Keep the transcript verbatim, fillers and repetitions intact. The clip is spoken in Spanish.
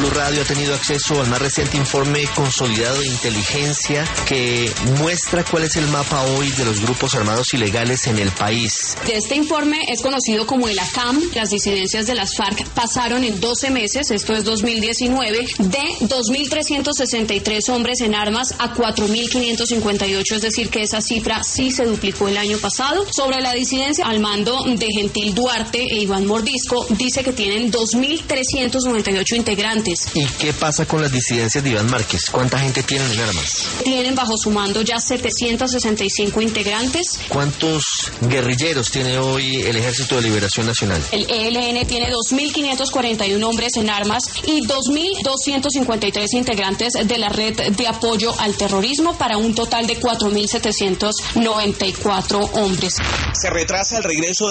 Blue Radio ha tenido acceso al más reciente informe consolidado de inteligencia que muestra cuál es el mapa hoy de los grupos armados ilegales en el país. Este informe es conocido como el A C A M. Las disidencias de las FARC pasaron en doce meses, esto es dos mil diecinueve, de dos mil trescientos sesenta y tres hombres en armas a cuatro mil quinientos cincuenta y ocho, es decir que esa cifra sí se duplicó el año pasado. Sobre la disidencia, al mando de Gentil Duarte e Iván Mordisco, dice que tienen dos mil trescientos noventa y ocho integrantes. ¿Y qué pasa con las disidencias de Iván Márquez? ¿Cuánta gente tienen en armas? Tienen bajo su mando ya setecientos sesenta y cinco integrantes. ¿Cuántos guerrilleros tiene hoy el Ejército de Liberación Nacional? El E L N tiene dos mil quinientos cuarenta y uno hombres en armas y dos mil doscientos cincuenta y tres integrantes de la red de apoyo al terrorismo, para un total de cuatro mil setecientos noventa y cuatro hombres. Se retrasa el regreso